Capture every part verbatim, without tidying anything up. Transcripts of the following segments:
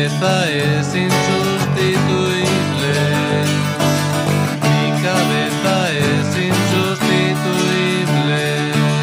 cabeza es insustituible. Mi cabeza es insustituible.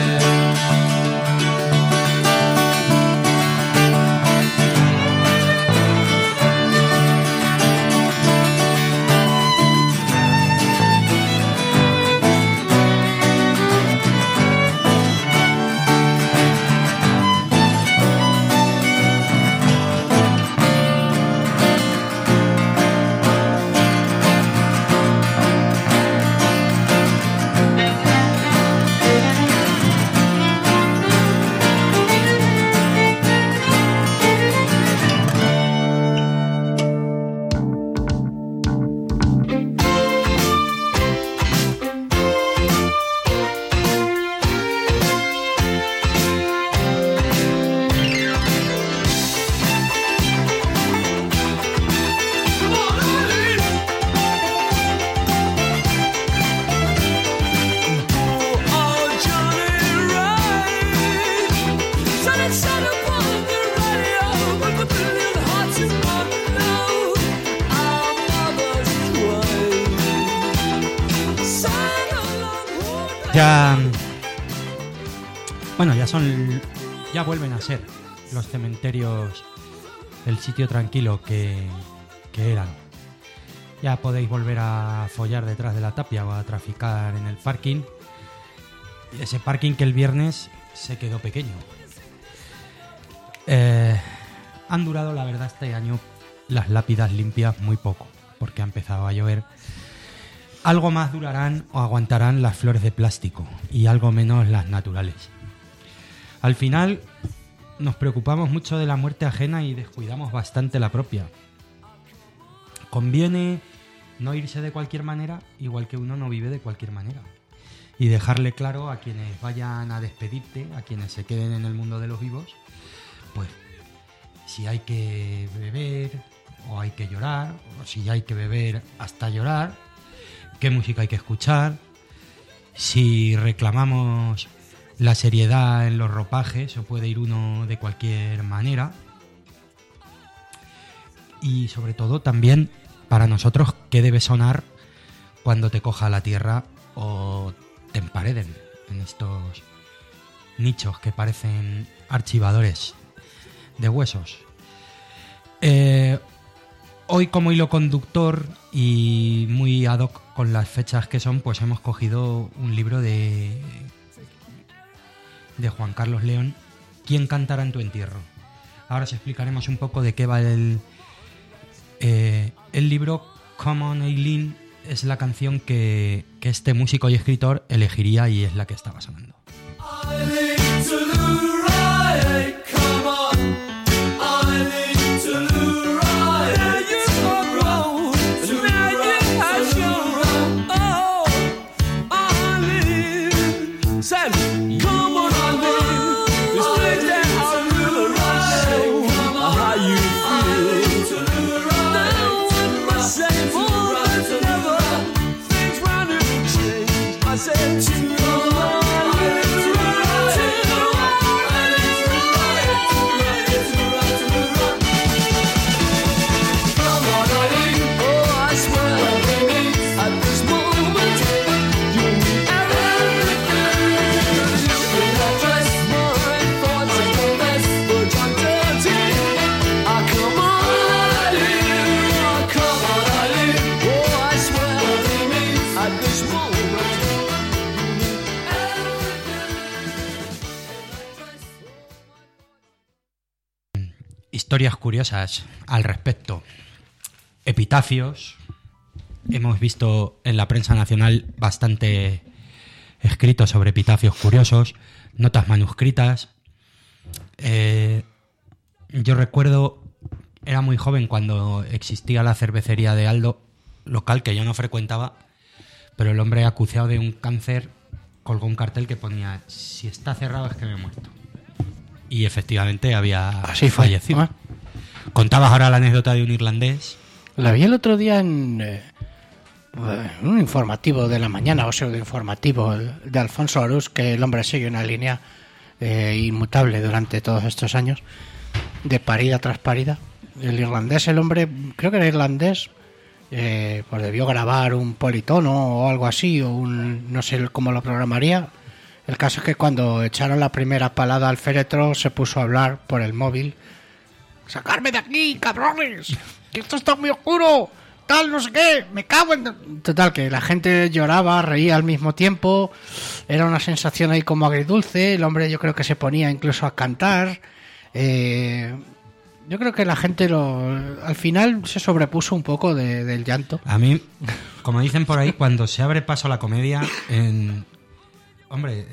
Ya, bueno, ya son, ya vuelven a ser los cementerios el sitio tranquilo que, que eran. Ya podéis volver a follar detrás de la tapia o a traficar en el parking. Ese parking que el viernes se quedó pequeño. Eh, han durado, la verdad, este año las lápidas limpias muy poco, porque ha empezado a llover. Algo más durarán o aguantarán las flores de plástico y algo menos las naturales. Al final nos preocupamos mucho de la muerte ajena y descuidamos bastante la propia. Conviene no irse de cualquier manera, igual que uno no vive de cualquier manera. Y dejarle claro a quienes vayan a despedirte, a quienes se queden en el mundo de los vivos, pues si hay que beber o hay que llorar, o si hay que beber hasta llorar, qué música hay que escuchar, si reclamamos la seriedad en los ropajes o puede ir uno de cualquier manera, y sobre todo también para nosotros qué debe sonar cuando te coja la tierra o te empareden en estos nichos que parecen archivadores de huesos. Eh, hoy, como hilo conductor y muy ad hoc con las fechas que son, pues hemos cogido un libro de, de Juan Carlos León, ¿Quién cantará en tu entierro? Ahora os explicaremos un poco de qué va el, eh, el libro. Come On Eileen es la canción que, que este músico y escritor elegiría y es la que estaba sonando. Historias curiosas al respecto. Epitafios. Hemos visto en la prensa nacional bastante escrito sobre epitafios curiosos, notas manuscritas. Eh, yo recuerdo, era muy joven cuando existía la cervecería de Aldo, local que yo no frecuentaba, pero el hombre acuciado de un cáncer colgó un cartel que ponía: si está cerrado es que me he muerto. Y efectivamente había Así fallecido. fue. Contabas ahora la anécdota de un irlandés. La vi el otro día en eh, un informativo de la mañana, o sea, de informativo de Alfonso Arús, que el hombre sigue una línea eh, inmutable durante todos estos años, de parida tras parida, el irlandés, el hombre, creo que era irlandés, eh, pues debió grabar un politono o algo así, o un, no sé cómo lo programaría. El caso es que cuando echaron la primera palada al féretro se puso a hablar por el móvil. ¡Sacarme de aquí, cabrones! ¡Que esto está muy oscuro! Tal, no sé qué, me cago en... Total, que la gente lloraba, reía al mismo tiempo. Era una sensación ahí como agridulce. El hombre yo creo que se ponía incluso a cantar. Eh, yo creo que la gente lo al final se sobrepuso un poco de, del llanto. A mí, como dicen por ahí, cuando se abre paso a la comedia, en, hombre,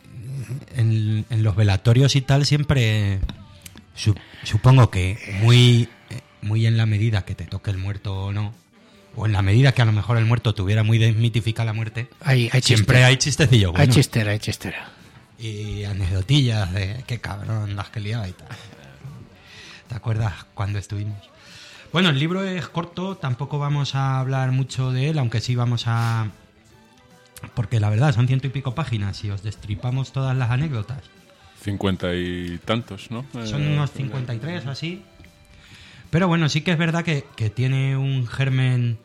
en, en los velatorios y tal, siempre su, supongo que muy... muy en la medida que te toque el muerto o no, o en la medida que a lo mejor el muerto tuviera muy desmitificada la muerte, hay, hay siempre hay chistecillo bueno. Hay chistera, hay chistera. Y anecdotillas de qué cabrón las que liaba y tal. ¿Te acuerdas cuando estuvimos? Bueno, el libro es corto, tampoco vamos a hablar mucho de él, aunque sí vamos a... porque la verdad son ciento y pico páginas y os destripamos todas las anécdotas. Cincuenta y tantos, ¿no? Son unos cincuenta y tres o así. Pero bueno, sí que es verdad que, que tiene un germen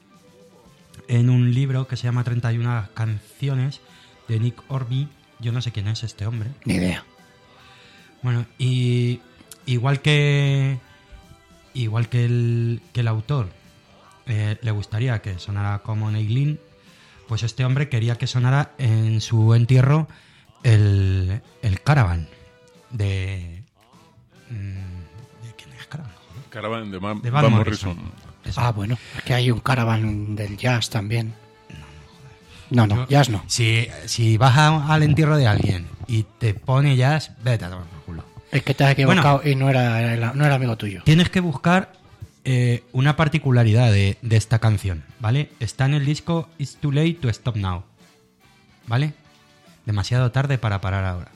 en un libro que se llama treinta y una canciones de Nick Hornby. Yo no sé quién es este hombre. Ni idea. Bueno, y igual que igual que el, que el autor eh, le gustaría que sonara como Neil, pues este hombre quería que sonara en su entierro el, el Caravan de... ¿De quién es Caravan? Caravan de, Ma- de Van, Van Morrison. Morrison. Eso. Ah, bueno, es que hay un Caravan del jazz también. No, no, Yo- jazz no. Si, si vas a- al entierro de alguien y te pone jazz, vete a tomar por culo. Es que te has equivocado Bueno. y no era, era- no era amigo tuyo. Tienes que buscar eh, una particularidad de, de esta canción, ¿vale? Está en el disco It's Too Late to Stop Now, ¿vale? Demasiado tarde para parar ahora.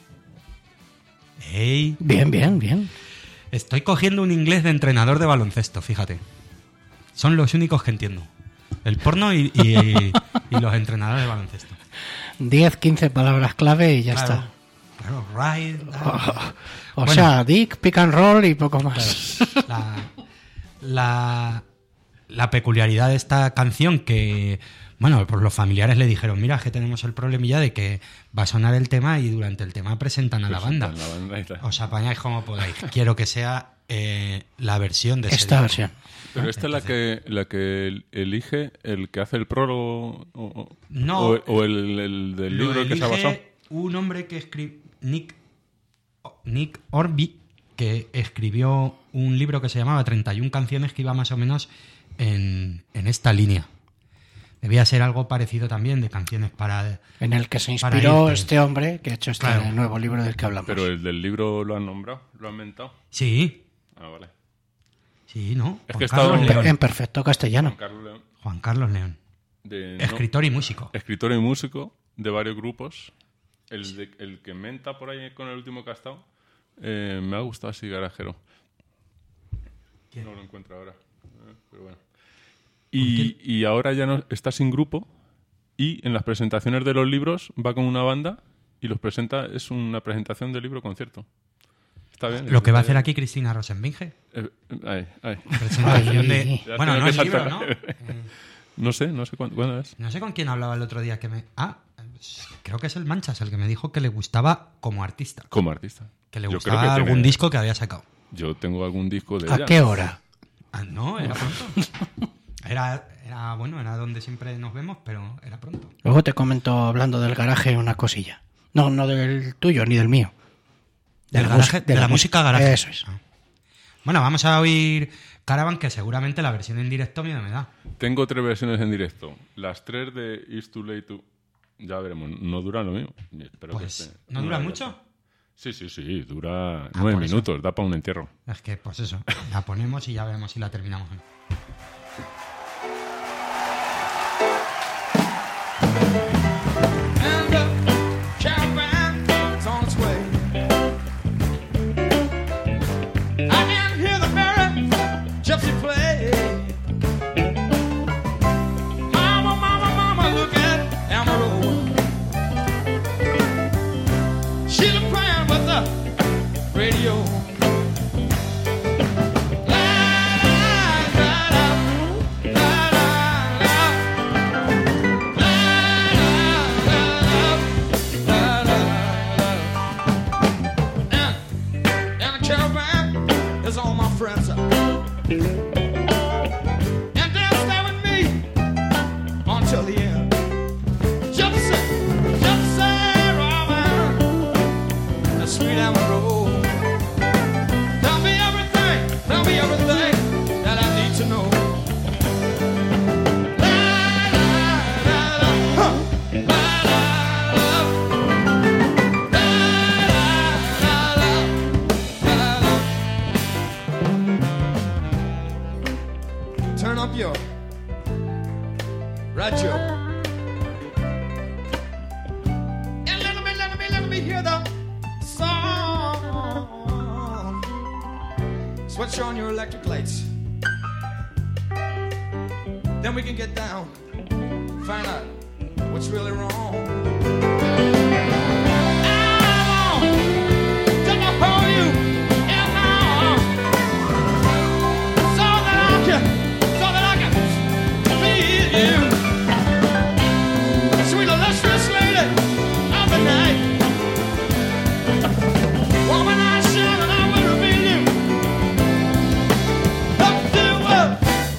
¡Ey! Bien, bien, bien. Estoy cogiendo un inglés de entrenador de baloncesto, fíjate. Son los únicos que entiendo. El porno y, y- y los entrenadores de baloncesto. diez, quince palabras clave y ya Claro, está. Claro, right. O Bueno. sea, dick, pick and roll y poco más. La, la, la peculiaridad de esta canción que, bueno, pues los familiares le dijeron, mira, que tenemos el problemilla de que va a sonar el tema y durante el tema presentan a la banda. Presentan la banda y tal. Os apañáis como podáis. Quiero que sea eh, la versión de ese Esta disco. versión. Pero esta es la que la que elige el que hace el prólogo o, o- No. o, o el, el del Lo libro que se ha elige basado. un hombre que escribió, Nick, Nick Hornby, que escribió un libro que se llamaba treinta y una canciones que iba más o menos en, en esta línea. Debía ser algo parecido también de canciones para... En el que se Para inspiró irte. este hombre que ha hecho este Claro. nuevo libro del que hablamos. Pero el del libro lo han nombrado, lo han mentado. Sí, Ah, vale. sí, ¿no? Es Juan que he Carlos estado- León. en perfecto castellano. Carlos León, Juan Carlos León. de- no, Escritor y músico. escritor y músico de varios grupos. El, de- el que menta por ahí con el último que ha estado, eh, me ha gustado así, garajero. ¿Quién? No lo encuentro ahora. eh, Pero bueno. Y, y ahora ya no está sin grupo. Y en las presentaciones de los libros va con una banda y los presenta. Es una presentación de libro concierto. Está bien. Lo que va a está hacer bien. aquí Cristina Rosenbinge. Eh, ay, ay. Presentación Ay. de... Ya Bueno, tengo no que el libro, saltar. ¿no? Eh, No sé, no sé cuándo, cuándo es. No sé con quién hablaba el otro día que me... Ah, creo que es el Manchas el que me dijo que le gustaba como artista. Como artista. Que le Yo gustaba creo que algún tiene- disco que había sacado. Yo tengo algún disco de ¿A ella. qué hora? Ah, no, era pronto. Era, era, bueno, era donde siempre nos vemos, pero era pronto. Luego te comento, hablando del garaje, una cosilla. No, no del tuyo ni del mío. Del la garaje, mus- de, la, música garaje. Eso es. Ah. Bueno, vamos a oír Caravan, que seguramente la versión en directo miedo me da. Tengo tres versiones en directo. Las tres de It's Too Late to... Ya veremos. No dura lo mismo. Espero que Pues, esté- ¿no dura ya mucho? está. Sí, sí, sí. Dura Ah, nueve por eso. minutos. Da para un entierro. Es que, pues eso, la ponemos y ya veremos si la terminamos o no. And the caravan is on its way. I can hear the merry gypsy play. Mama, mama, mama, look at Amarillo. She's a crying with the radio. La, yo. Right, Joe. And let me, let me, let me hear the song. Switch on your electric lights. Then we can get down, find out what's really wrong. I want to hold you in my arms, so that I can, so that I can feel you, sweet illustrious lady of the night. Woman, I shall and I will reveal you. Up to up.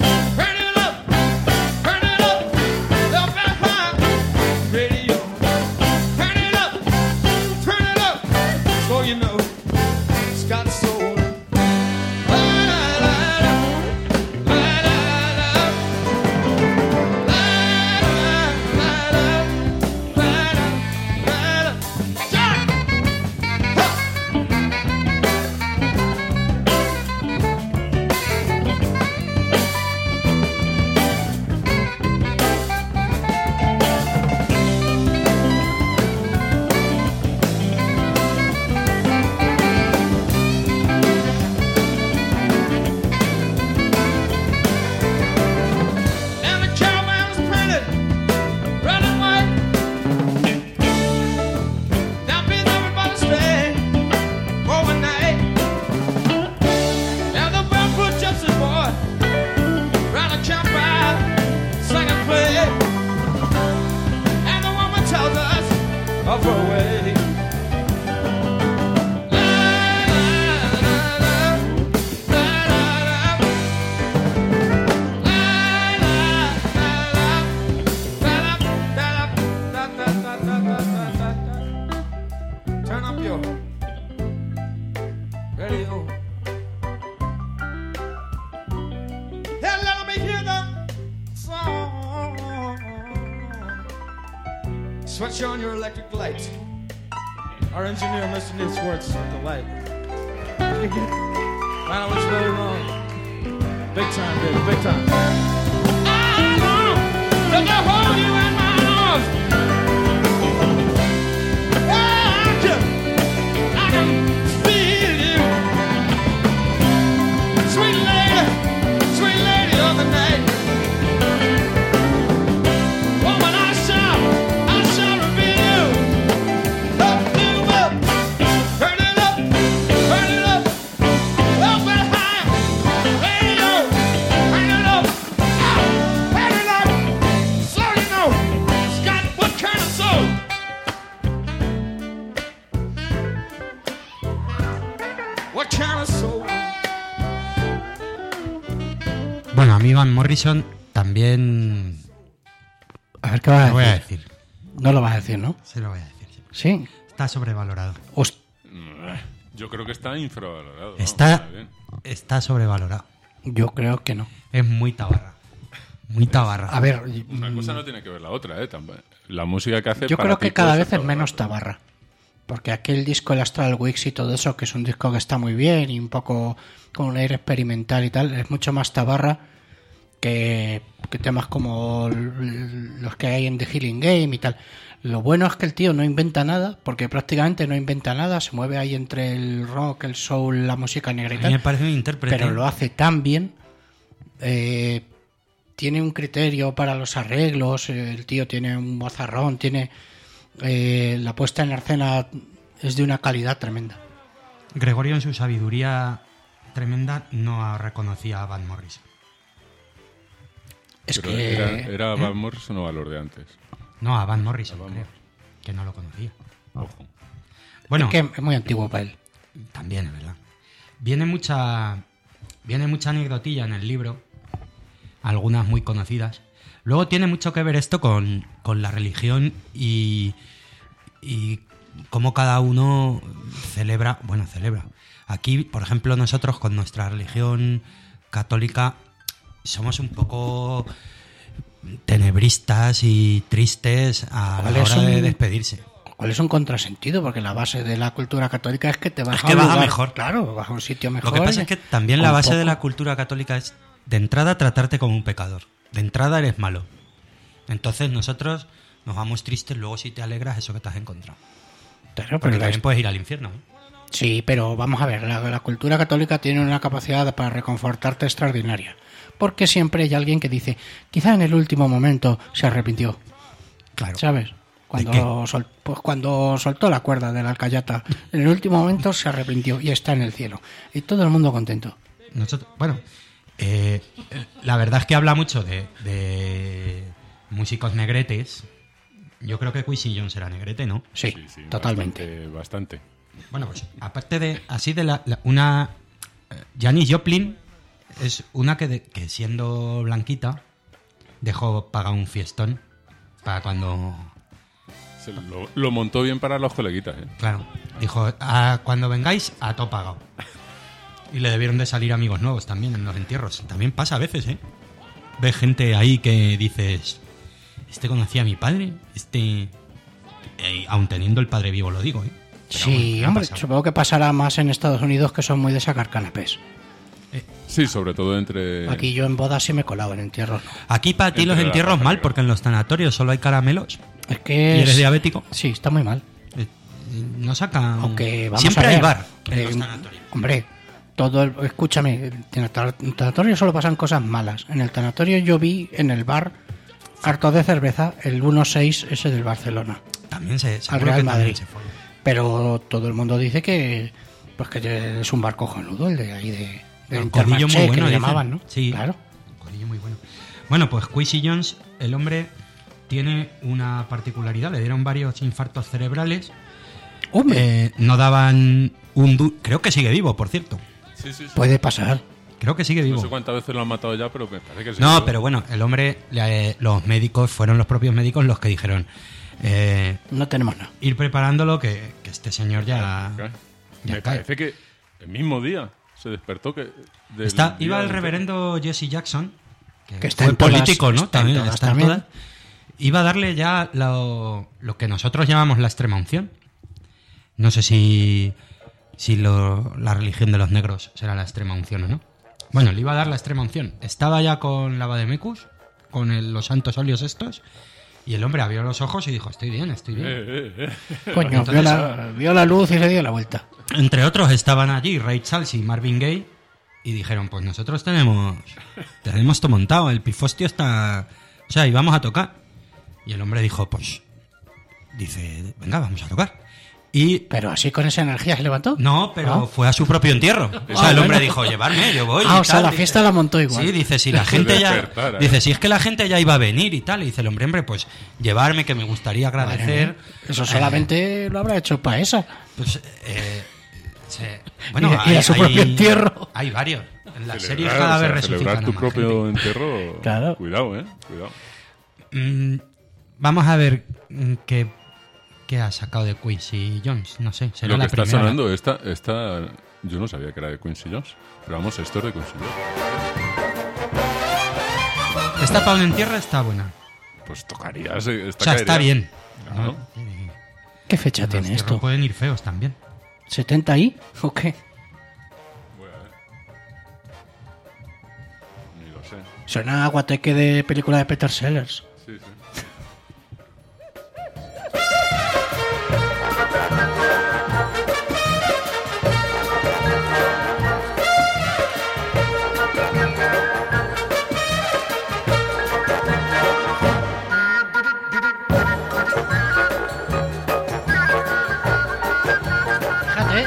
Switch on your electric light. Our engineer, Mister Nate Schwartz, with the light. Find out what's really wrong. Big time, baby, big time. I know that I hold you in my arms. I can, I can feel you. Sweet lady, sweet lady of the night. Woman, I shall. Bueno, a mí Van Morrison también... A ver, ¿qué vas a Lo voy a decir? decir. No lo vas a decir, ¿no? Se lo voy a decir. Sí. Está sobrevalorado. Host- Yo creo que está infravalorado. Está, Vamos, bien. está sobrevalorado. Yo creo que no. Es muy tabarra. Muy tabarra. A ver, Una cosa no tiene que ver la otra, ¿eh? Tampoco. La música que hace... yo para creo ti que cada puede vez ser es menos tabarra. Porque aquel disco, el Astral Weeks y todo eso, que es un disco que está muy bien y un poco con un aire experimental y tal, es mucho más tabarra que, que temas como l- los que hay en The Healing Game y tal. Lo bueno es que el tío no inventa nada, porque prácticamente no inventa nada, se mueve ahí entre el rock, el soul, la música negra y A mí me tal, parece un intérprete. pero lo hace tan bien. Eh, tiene un criterio para los arreglos, eh, el tío tiene un vozarrón, tiene eh, la puesta en escena es de una calidad tremenda. Gregorio, en su sabiduría tremenda, no reconocía a Van Morrison. Es Pero que era, era Van Morrison o Valor de antes. No, a Van Morrison, A Van creo, que no lo conocía. Ojo. Bueno, es que es muy antiguo para él. también es verdad. Viene mucha, viene mucha anecdotilla en el libro, algunas muy conocidas. Luego tiene mucho que ver esto con, con la religión y, y cómo cada uno celebra, bueno, celebra. Aquí, por ejemplo, nosotros con nuestra religión católica somos un poco tenebristas y tristes a la ¿Cuál es hora de un- despedirse. ¿Cuál es un contrasentido? Porque la base de la cultura católica es que te vas Es a que un vas a lugar- mejor. Claro, vas a un sitio mejor. Lo que pasa y- es que también la con base poco. de la cultura católica es de entrada tratarte como un pecador. De entrada eres malo. Entonces nosotros nos vamos tristes, luego si te alegras eso que te has encontrado. Claro, Porque pero también la- puedes ir al infierno. ¿eh? Sí, pero vamos a ver, la, la cultura católica tiene una capacidad para reconfortarte extraordinaria. Porque siempre hay alguien que dice, quizá en el último momento se arrepintió. Claro. ¿Sabes? Cuando, sol- pues cuando soltó la cuerda de la alcayata, en el último momento se arrepintió y está en el cielo. Y todo el mundo contento. Nosotros, bueno, eh, la verdad es que habla mucho de, de músicos negretes. Yo creo que Quincy Jones era negrete, ¿no? Sí, Sí, sí, totalmente. Bastante. bastante. Bueno, pues aparte de así de la, la- una eh, Janis Joplin es una que, de- que siendo blanquita dejó pagar un fiestón para cuando, Se lo, lo montó bien para los coleguitas, ¿eh? claro, dijo, "Ah, cuando vengáis a todo pagado". Y le debieron de salir amigos nuevos también en los entierros. También pasa a veces, ¿eh? Ves gente ahí que dices, este conocía a mi padre, este, eh, aun teniendo el padre vivo lo digo, ¿eh? Pero Sí, bueno, ha hombre, pasado. supongo que pasará más en Estados Unidos, que son muy de sacar canapés. Sí, sobre todo entre... Aquí yo en bodas sí me he colado, en entierros no. Aquí para ti Entre los la entierros raza mal, negra. porque en los tanatorios solo hay caramelos. Es que... ¿Y eres es- diabético? Sí, está muy mal. Eh, No saca. Aunque vamos Siempre a ver, hay bar en eh, los tanatorios. hombre, todo el- escúchame, en el ta- en el tanatorio solo pasan cosas malas. En el tanatorio yo vi en el bar harto de cerveza el uno seis ese del Barcelona. También se. Al seguro Real que también Madrid. se folla. Pero todo el mundo dice que pues que es un bar cojonudo el de ahí de, de Un Intermarché, codillo muy bueno, que le dicen. llamaban, ¿no? Sí. Claro. Un codillo muy bueno. Bueno, pues Quincy Jones, el hombre, tiene una particularidad. Le dieron varios infartos cerebrales. Hombre, Eh, no daban un. du- Creo que sigue vivo, por cierto. Sí, sí, sí. puede pasar. Creo que sigue vivo. No sé cuántas veces lo han matado ya, pero me parece que sí. No, pero bueno, el hombre, le- los médicos, fueron los propios médicos los que dijeron. eh, No tenemos nada. ir preparándolo que, que este señor ya, Claro. ya Me cae. parece que el mismo día se despertó que... del Está, día iba el del- reverendo Jesse Jackson, que, Que está fue en todas, político, ¿no? está en También, todas está en también. todas. Iba a darle ya lo, lo que nosotros llamamos la extrema unción. No sé si, si lo- la religión de los negros será la extrema unción o no. Bueno, le iba a dar la extrema unción. Estaba ya con la Vademecus, con el- los santos óleos estos, y el hombre abrió los ojos y dijo, estoy bien, estoy bien. Eh, eh, eh. Coño, Entonces- vio, la, vio la luz y se dio la vuelta. Entre otros estaban allí Ray Charles y Marvin Gaye y dijeron, pues nosotros tenemos tenemos todo montado, el pifostio está... O sea, íbamos a tocar. Y el hombre dijo, pues... Dice, venga, vamos a tocar. Y... Pero así con esa energía se levantó. No, pero Ah. fue a su propio entierro. O sea, Ah, el hombre bueno. dijo, llevarme, yo voy. Ah, y o sea, tal. la Dice- fiesta la montó igual. Sí, dice, si la gente ya... despertar, ¿eh? Dice, si es que la gente ya iba a venir y tal. Y dice el hombre, hombre, pues llevarme, que me gustaría agradecer. Eso Eh, solamente lo habrá hecho para esa. Pues, eh, se- bueno, Y- y hay, a su hay- propio entierro. hay varios. En la serie Celebrar, cada o sea, vez celebrar resucitan tu a más propio gente. entierro... Claro. Cuidado, ¿eh? Cuidado. Mm, vamos a ver mm, qué, qué ha sacado de Quincy Jones. No sé, será Lo que la está primera. sonando, esta, esta... Yo no sabía que era de Quincy Jones. Pero vamos, esto es de Quincy Jones. Esta para un entierro está buena. Pues tocaría... se- Esta O sea, está caería. bien. Claro. ¿no? Eh, ¿Qué fecha los tiene entierros esto? pueden ir feos también. ¿setenta y? ¿O qué? Voy a ver. Ni lo sé. Suena a guateque de película de Peter Sellers. Sí, sí. Fíjate.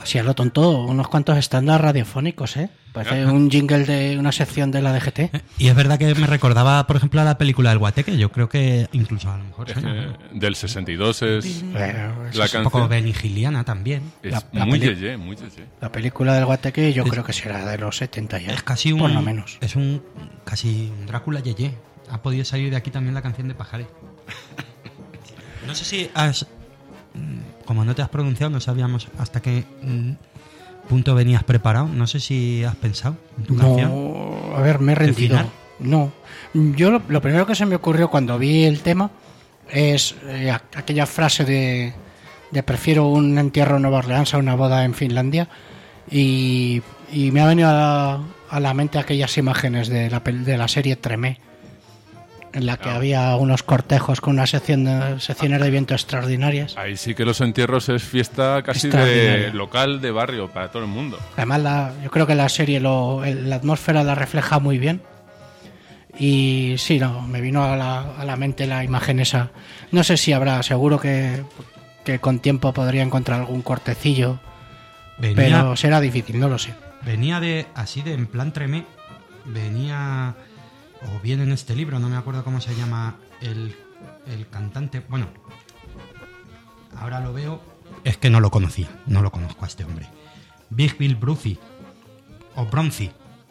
Así a lo tonto, unos cuantos estándares radiofónicos, ¿eh? Parece un jingle de una sección de la D G T. Y es verdad que me recordaba, por ejemplo, a la película del Guateque. Yo creo que incluso a lo mejor Es suena, que ¿no? del sesenta y dos es Pero la Es un poco canción. benigiliana también. Es la- la muy peli- yeye, muy yeye. La película del Guateque yo Es- creo que será de los setenta ya. Es casi un... Por lo menos. Es un... Casi un Drácula Yeye. Ha podido salir de aquí también la canción de Pajaré. No sé si has... Como no te has pronunciado, no sabíamos hasta qué mm, punto venías preparado. No sé si has pensado en tu canción. No, a ver, me he rendido. final? No. Yo lo, lo primero que se me ocurrió cuando vi el tema es eh, a- aquella frase de, de prefiero un entierro en Nueva Orleans a una boda en Finlandia. Y, y me ha venido a, a la mente aquellas imágenes de la, pel- de la serie Tremé, en la que había unos cortejos con una sección de, secciones de viento extraordinarias. Ahí sí que los entierros es fiesta casi de Extraordinaria. local, de barrio, para todo el mundo. Además, la, yo creo que la serie, lo, el- la atmósfera la refleja muy bien. Y sí, no, me vino a la, a la mente la imagen esa. No sé si habrá, seguro que, que con tiempo podría encontrar algún cortecillo, Venía, pero será difícil, no lo sé. venía de... Así de en plan Tremé. Venía... O bien en este libro, no me acuerdo cómo se llama el, el cantante. Bueno, ahora lo veo. Es que no lo conocía, no lo conozco a este hombre. Big Bill Brucey, o Bronzy,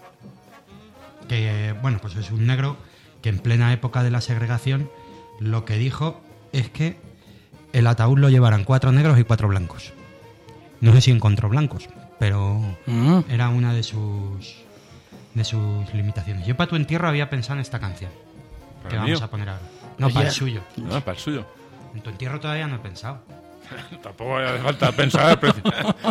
que bueno, pues es un negro que en plena época de la segregación lo que dijo es que el ataúd lo llevaran cuatro negros y cuatro blancos. No sé si encontró blancos, pero Mm. era una de sus de sus limitaciones. Yo para tu entierro había pensado en esta canción ¿Para que el vamos mío? a poner ahora. No, Oye. para el suyo. Ah, para el suyo. En tu entierro todavía no he pensado. Tampoco hace falta pensar. preci-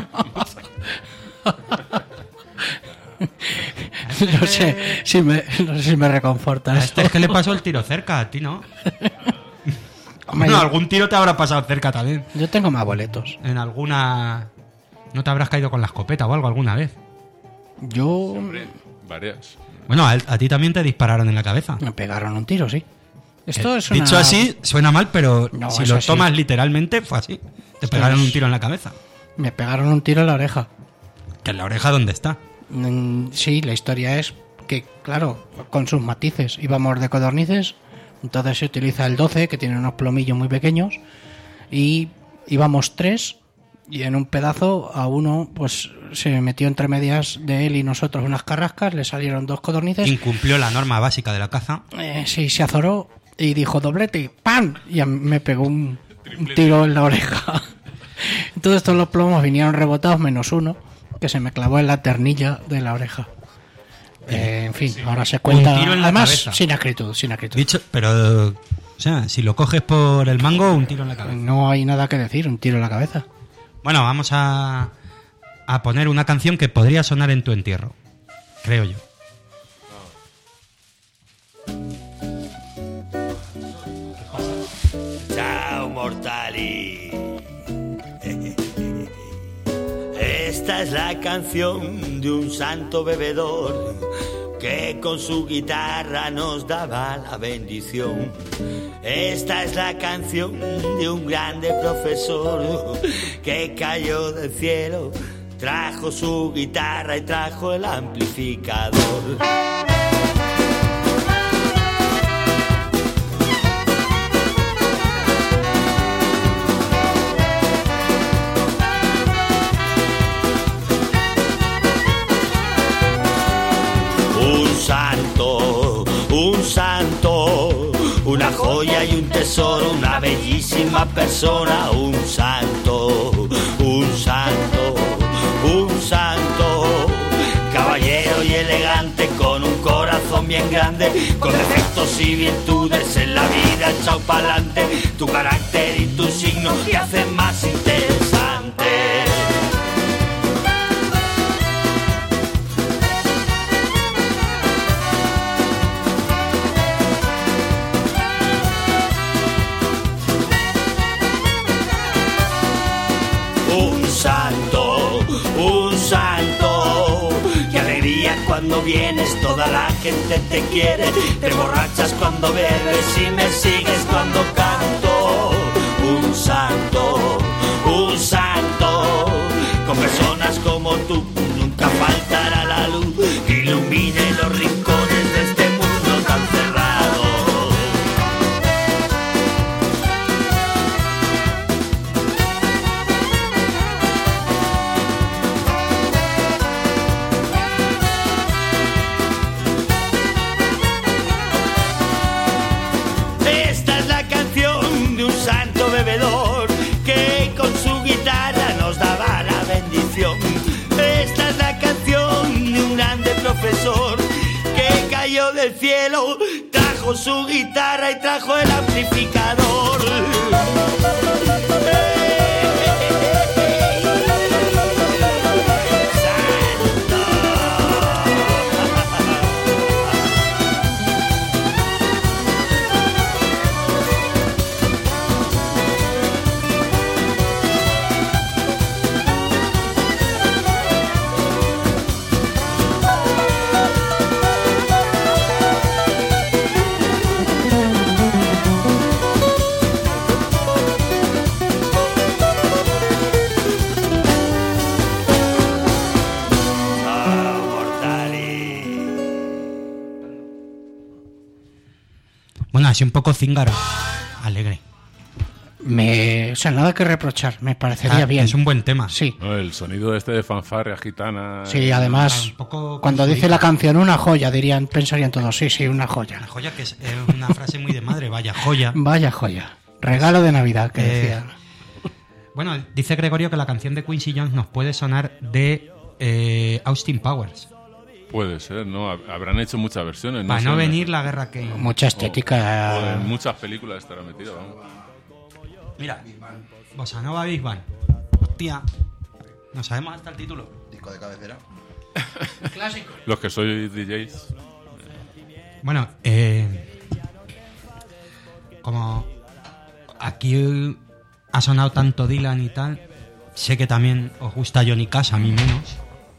No sé si me, no sé si me reconforta A esto. este es que le pasó el tiro cerca, a ti no. Hombre, Bueno, yo- algún tiro te habrá pasado cerca también. Yo tengo más boletos. En alguna... ¿No te habrás caído con la escopeta o algo alguna vez? Yo Hombre, varias. Bueno, a, a ti también te dispararon en la cabeza. me pegaron un tiro, sí. Esto es una... Dicho así, suena mal, pero No, si es lo así. tomas literalmente, fue así. Te pegaron es- un tiro en la cabeza. Me pegaron un tiro en la oreja. ¿Que en la oreja dónde está? Mm, Sí, la historia es que, claro, con sus matices, íbamos de codornices, entonces se utiliza el doce, que tiene unos plomillos muy pequeños, y íbamos tres, y en un pedazo a uno pues se metió entre medias de él y nosotros unas carrascas, le salieron dos codornices, Incumplió la norma básica de la caza. eh, sí, se azoró y dijo doblete, y ¡pam! Y a mí me pegó un, un tiro en la oreja. Entonces todos los plomos vinieron rebotados menos uno, que se me clavó en la ternilla de la oreja. Eh, en fin, ahora se cuenta. Un tiro en la Además, cabeza. sin acritud, sin acritud. Dicho, pero... O sea, si lo coges por el mango, un tiro en la cabeza. No hay nada que decir, un tiro en la cabeza. Bueno, vamos a, a poner una canción que podría sonar en tu entierro. Creo yo. Ciao mortali. Esta es la canción de un santo bebedor que con su guitarra nos daba la bendición. Esta es la canción de un grande profesor que cayó del cielo, trajo su guitarra y trajo el amplificador. Un santo, un santo, una joya y un tesoro, una bellísima persona. Un santo, un santo, un santo, caballero y elegante, con un corazón bien grande, con defectos y virtudes en la vida echado pa'lante. Tu carácter y tu signo te hacen más interesante. Un santo, un santo, qué alegría cuando vienes, toda la gente te quiere, te emborrachas cuando bebes y me sigues cuando canto. Un santo, un santo, con personas cielo, trajo su guitarra y trajo el amplificador. Bueno, así un poco cíngaro. Alegre. Me, o sea, nada que reprochar, me parecería Ah, bien. Es un buen tema. Sí, No, el sonido este de fanfarria gitana. sí, eh, además, un poco cuando dice construida. la canción una joya, dirían, pensarían todos, sí, sí, una joya. La joya, que es eh, una frase muy de madre, vaya joya. Vaya joya. Regalo de Navidad, que Eh, decía. Bueno, dice Gregorio que la canción de Quincy Jones nos puede sonar de eh, Austin Powers. Puede ser, ¿no? Hab- Habrán hecho muchas versiones. Para sé, no venir la guerra que... Mucha estética. O en muchas películas estará metido, vamos. Mira, Bossa Nova Big Band. Hostia. No sabemos hasta el título. Disco de cabecera. Clásico. Los que sois D Js. Bueno, eh, como aquí ha sonado tanto Dylan y tal, sé que también os gusta Johnny Cash, a mí menos.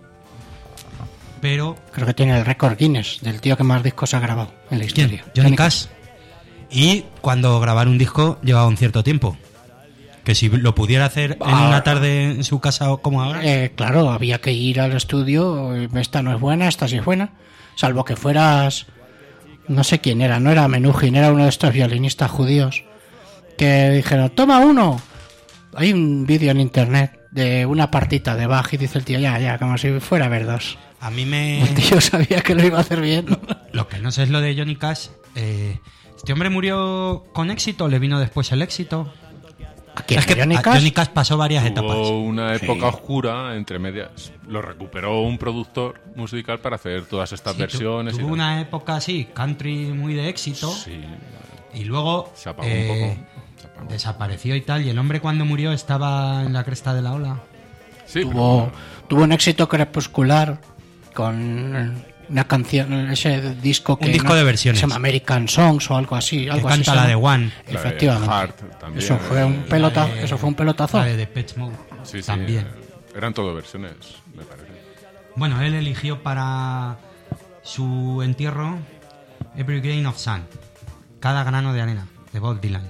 Pero Creo que tiene el récord Guinness del tío que más discos ha grabado en la ¿quién? historia. Johnny Cash. Y cuando grabar un disco llevaba un cierto tiempo. Que si lo pudiera hacer en Ah. una tarde en su casa o como ahora. Eh, claro, había que ir al estudio. eh, Esta no es buena, esta sí es buena. Salvo que fueras. No sé quién era, no era Menuhin, era uno de estos violinistas judíos. Que dijeron: toma uno. Hay un vídeo en internet de una partita de Bach y dice el tío: ya, ya, como si fuera a ver dos. A mí me. El tío sabía que lo iba a hacer bien. Lo que no sé es lo de Johnny Cash. Eh, ¿Este hombre murió con éxito? ¿Le vino después el éxito? ¿A quién? Es que ¿A Johnny a Cash? Johnny Cash pasó varias etapas. Hubo una época Sí. oscura entre medias. Lo recuperó un productor musical para hacer todas estas Sí, tu- versiones. y tuvo tal. una época así, country muy de éxito. Sí, Y luego se apagó eh, un poco. Se apagó. desapareció y tal. Y el hombre cuando murió estaba en la cresta de la ola. Sí, Tuvo, pero- tuvo un éxito crepuscular con una canción, ese disco que Un disco no- de versiones. se llama American Songs o algo así, Que algo así canta se la de llama. One. La de Efectivamente. Heart también. Eso fue un Y la pelota, de- eso fue un pelotazo. La de Depeche Mode. Sí, sí, también. eh, Eran todo versiones, me parece. Bueno, él eligió para su entierro Every Grain of Sand. Cada grano de arena, de Bob Dylan.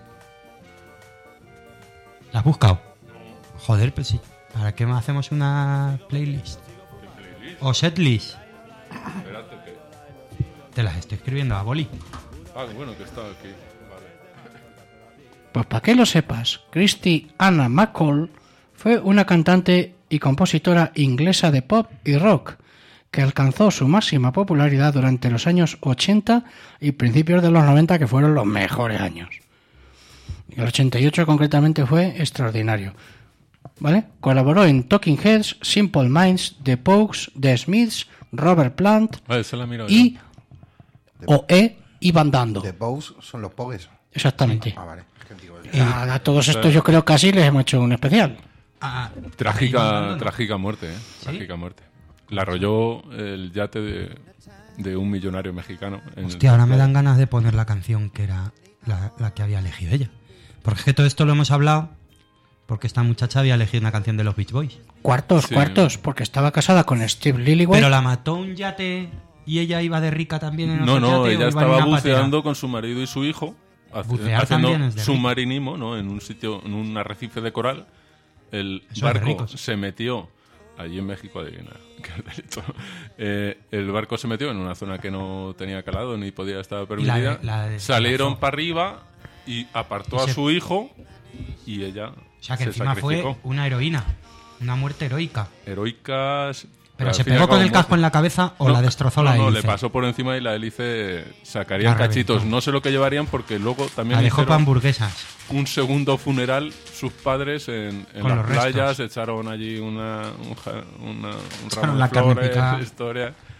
¿La has buscado? Joder, pues sí. ¿Para qué hacemos una playlist? ¿O setlist? Espérate que... Te las estoy escribiendo a boli. Ah, bueno, que está aquí. Vale. Pues para que lo sepas, Christy Anna McCall fue una cantante y compositora inglesa de pop y rock que alcanzó su máxima popularidad durante los años ochenta y principios de los noventa, que fueron los mejores años. El ochenta y ocho concretamente fue extraordinario. ¿Vale? Colaboró en Talking Heads, Simple Minds, The Pogues, The Smiths, Robert Plant Ah, esa la miro y yo. O E y Van Dando. The Bows son los Pogues. Exactamente. Ah, vale. Es que digo, A, a todos estos yo creo que así les hemos hecho un especial. Ah, Trágica, ahí, trágica muerte, ¿eh? Trágica muerte. La arrolló el yate de, de un millonario mexicano. en el- Hostia, ahora me dan ganas de poner la canción que era la, la que había elegido ella. Porque es que todo esto lo hemos hablado porque esta muchacha había elegido una canción de los Beach Boys. Cuartos, Sí. cuartos, porque estaba casada con Steve Lillywhite. Pero la mató un yate y ella iba de rica también en No, otro no, yate, o ella iba en estaba una patera. buceando con su marido y su hijo, hace- Bucear haciendo también es de rico. submarinismo, ¿no? En un sitio, en un arrecife de coral. El Eso es de barco ricos. se metió allí en México, adivina, que es delito. Eh, el barco se metió en una zona que no tenía calado ni podía estar permitida. de- la de- Salieron la- para arriba y apartó Y a se- su hijo y ella O sea que se encima sacrificó. fue una heroína. Una muerte heroica. Heroicas. Pero al se fin y al pegó con cabo el casco muertes. en la cabeza o No, la destrozó no, la no, hélice. le pasó por encima y la hélice sacarían La cachitos. reventó. No sé lo que llevarían porque luego también La dejó para hicieron hamburguesas. un segundo funeral sus padres en, en Con las los playas, restos. echaron allí una, un, ja- una- un Echaron ramo la de carne flores, picada. historia. Bueno,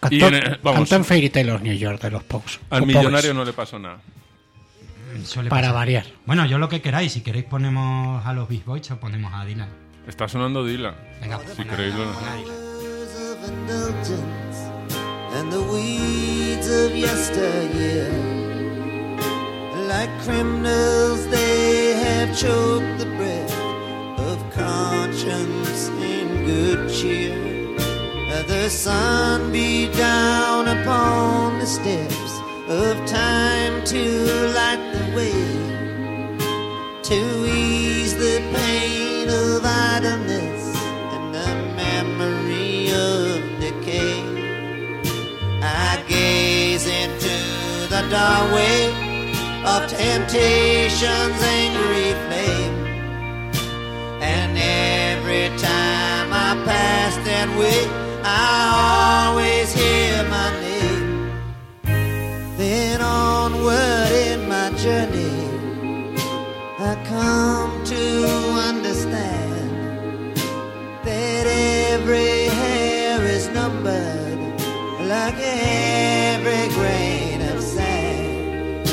Cantó, Y en el- vamos. cantó en Fairy Tail of New York de los Pogues. Al O millonario Pogues, no le pasó nada. Suele para pasar. variar. Bueno, yo lo que queráis. Si queréis ponemos a los Beach Boys o ponemos a Dylan. Está sonando Dylan. Venga, Si pon a- queréis lo- pon a Dylan. of indulgence and the weeds of yesteryear. Like criminals, they have choked the breath of conscience in good cheer. The sun beat down upon the steps of time to light the way, to ease the pain of idleness and the memory of decay. I gaze into the doorway of temptation's angry flame, and every time I pass that way, I always hear my name. Then onward in my journey, I come to understand that every hair is numbered like every grain of sand.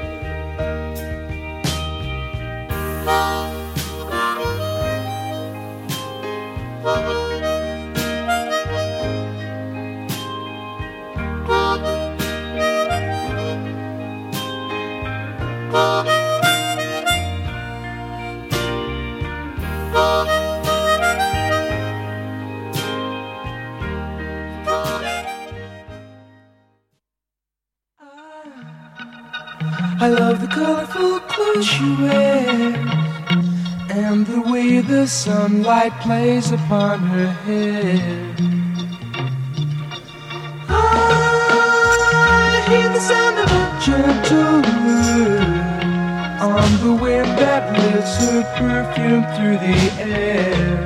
I love the colorful clothes she wears and the way the sunlight plays upon her hair. I hear the sound of a gentle word on the wind that lifts her perfume through the air.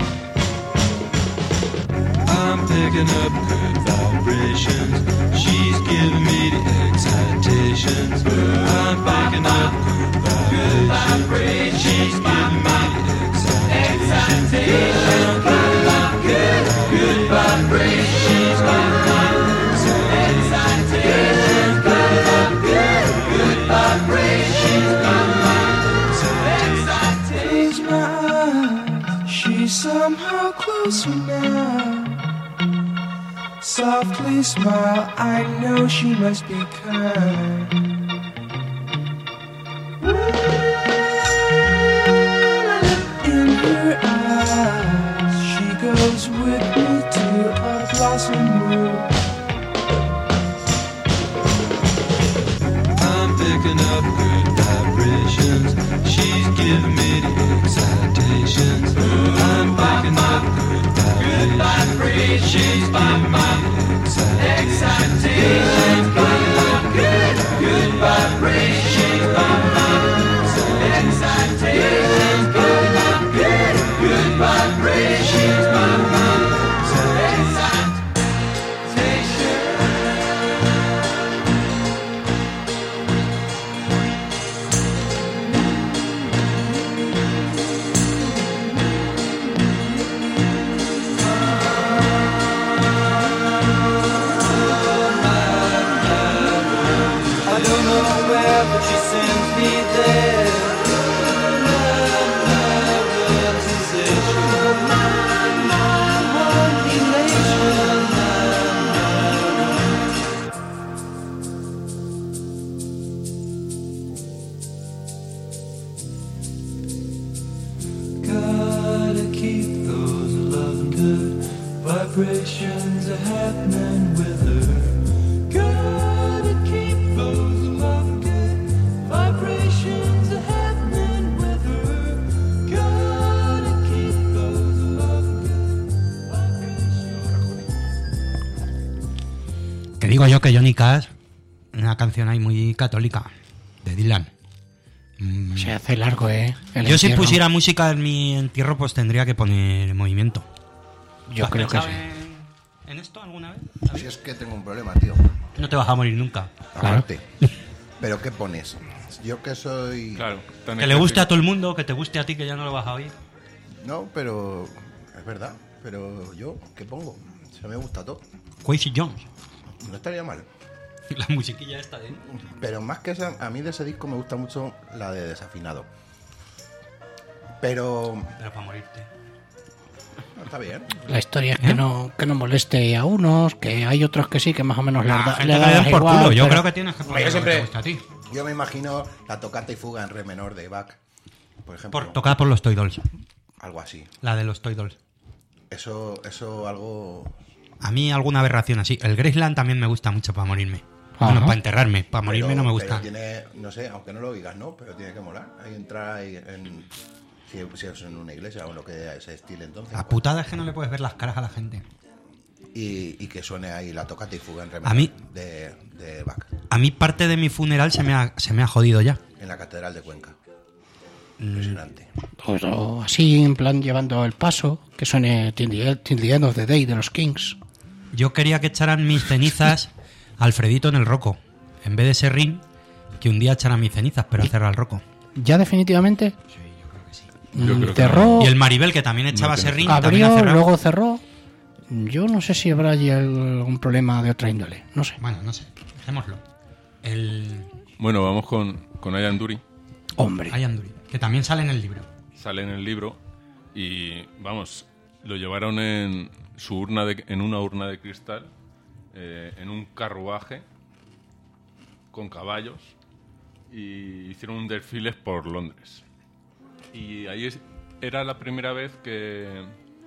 I'm picking up good vibrations. She's giving me the excitations. I'm picking up good vibrations. She's giving me the excitations. I'm picking up good, good vibrations. She's giving me the excitations. I'm picking up good, good vibrations. She's giving me the excitations. Close my eyes, she's somehow closer now. Softly smile, I know she must be kind. In her eyes, she goes with me to a blossom room. I'm picking up good vibrations. She's giving me the excitations. I'm picking up good vibrations. She's giving me the excitations. I'm picking up good, good vibrations. She's giving me the excitations. Picking up good, good vibrations. She's giving me the excitations. I don't know where, but she sends me there. Gotta keep those loving good vibrations are happening with her. Gotta keep those loving good vibrations are happening with her. Gotta keep those loving good vibrations. Que digo yo que Johnny Cash, una canción ahí muy católica, de Dylan. Mm, Se hace largo, ¿eh? El yo si entierro. pusiera música en mi entierro, pues tendría que poner movimiento. Yo ¿Has creo que sí. pensado en, en esto alguna vez? Si es que tengo un problema, tío. No te vas a morir nunca. Aparte. ¿Pero qué pones? Yo que soy... Claro. tan Que le guste ecléctico. a todo el mundo, que te guste a ti, que ya no lo vas a oír. No, pero... Es verdad. Pero yo, ¿qué pongo? Se me gusta todo. Quincy Jones. No estaría mal. La musiquilla esta de... Pero más que esa, a mí de ese disco me gusta mucho la de Desafinado. Pero... Pero para morirte. No, está bien. La historia es que, ¿Eh? no, que no moleste a unos, que hay otros que sí, que más o menos les La da, gente le que da le den por igual, culo. Yo pero- creo que tienes que poner Yo lo que siempre- te gusta a ti. Yo me imagino la tocata y fuga en re menor de Bach, por ejemplo. Por, tocada por los Toy Dolls. Algo así. La de los Toy Dolls. Eso, eso algo... A mí alguna aberración así. El Graceland también me gusta mucho para morirme. Ajá. Bueno, para enterrarme. Para morirme pero- no me pero gusta. tiene, no sé, aunque no lo digas, ¿no? Pero tiene que molar. Ahí entrar ahí en... Si, si es en una iglesia o lo que se estile entonces. La pues. putada es que no le puedes ver las caras a la gente. Y, y que suene ahí la tocata y fuga en re A menor mí- de, de Bach. A mí parte de mi funeral se me ha, se me ha jodido ya. En la Catedral de Cuenca. Mm. Impresionante. Pues, o así, en plan, llevando el paso, que suene Till the Till the End of the Day de los Kings. Yo quería que echaran mis cenizas a Alfredito en el Roco. En vez de Serrín, que un día echaran mis cenizas, pero hacer al Roco. ¿Ya definitivamente? Yo creo que Cerró, Y el Maribel, que también echaba tiene Serrín, también ha abrió, cerrado. luego cerró. Yo no sé si habrá allí algún problema de otra índole, no sé. Bueno, no sé. Dejémoslo. El Bueno, vamos con, con Ian Dury. Hombre, Ian Dury, que también sale en el libro. Sale en el libro y, vamos, lo llevaron en su urna de, en una urna de cristal, eh, en un carruaje con caballos, y hicieron un desfile por Londres. Y ahí es- era la primera vez que...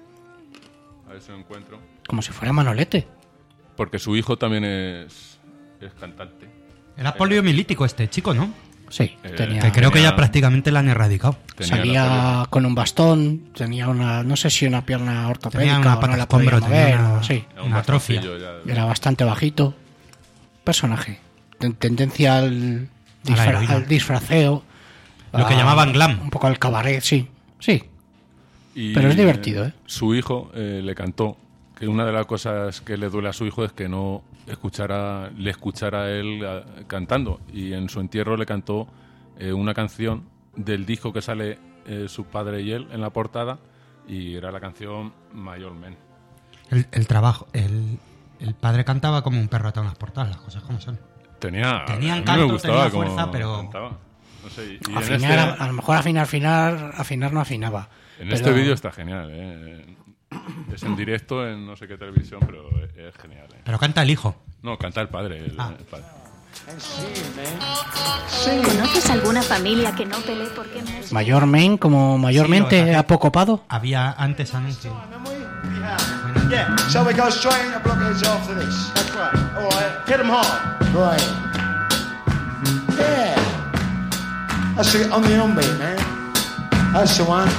A ver si lo encuentro. como si fuera Manolete. Porque su hijo también es, es cantante. Era poliomielítico este chico, ¿no? Sí, Eh, tenía, Que creo que tenía- ya prácticamente la han erradicado. Tenía la salía con un bastón, tenía una, no sé si una pierna ortopédica Tenía una o pata no la podía escombro, tenía mover, una- o sí. Era un una atrofia. bastoncillo ya de- Era bastante bajito. Personaje. Ten- tendencia al, A la disfra- heroína. al disfraceo. Lo que a- llamaban glam. Un poco al cabaret, sí. Sí. Y, Pero es divertido, ¿eh? Su hijo eh, le cantó que una de las cosas que le duele a su hijo es que no escuchara, le escuchara a él a- cantando. Y en su entierro le cantó eh, una canción del disco que sale eh, su padre y él en la portada, y era la canción My Old Man. El, el trabajo. El, el padre cantaba como un perro atado en las portadas, las cosas como son. Tenía, Tenía a mí encanto, me gustaba tenía cómo fuerza, pero- cantaba. No sé, y- y en Afinar, este, a, a lo mejor afinar, afinar, afinar no afinaba. en Pero- este vídeo está genial. ¿eh? Es en directo en no sé qué televisión, pero es, es genial. ¿eh? Pero canta el hijo. No, canta el padre. El, Ah. el padre. ¿Conoces alguna familia que no pelee porque no es? Mayor men, como mayormente Sí, lo que- apocopado. Había antes anuncio. Yeah, so we go straight in the blockades after this. That's right. All right, hit them hard. Right. Yeah. That's it, on the on beat, man. That's the one.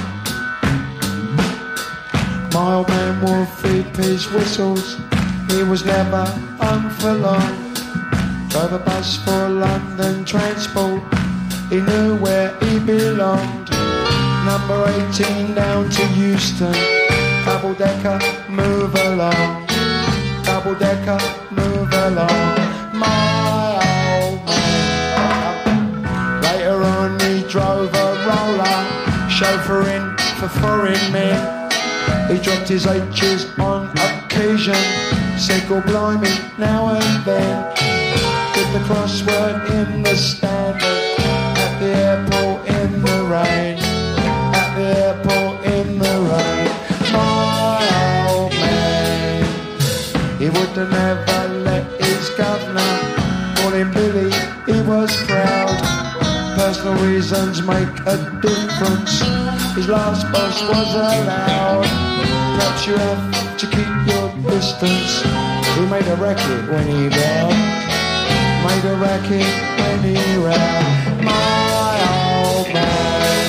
My old man wore three-piece whistles. He was never home for long. Drove a bus for London transport. He knew where he belonged. Number eighteen down to Euston. Double decker, move along. Double decker, move along. My old man. Later on he drove a roller, chauffeuring for foreign men. He dropped his H's on occasion, said go blimey now and then. Did the crossword in the standard, at the airport in the rain. At the airport in the rain. My old man, he would have never let his governor call him Billy, he was proud. Personal reasons make a difference. His last boss was allowed. Perhaps you have to keep your distance. He made a racket when he vowed. Made a racket when he ran. My old man.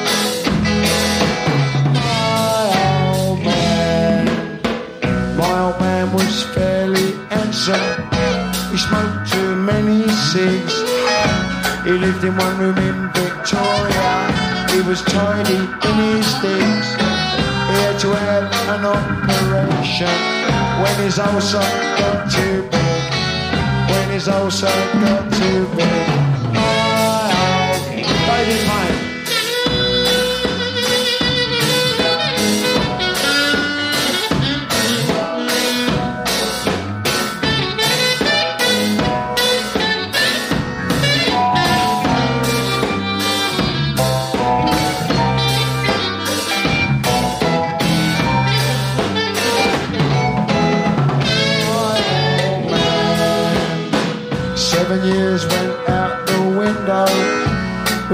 My old man. My old man was fairly handsome. He smoked too many cigs. He lived in one room in Victoria. He was tidy in his digs. He had to have an operation when his ulcer got too big. When his ulcer got too big. Oh, David Payne.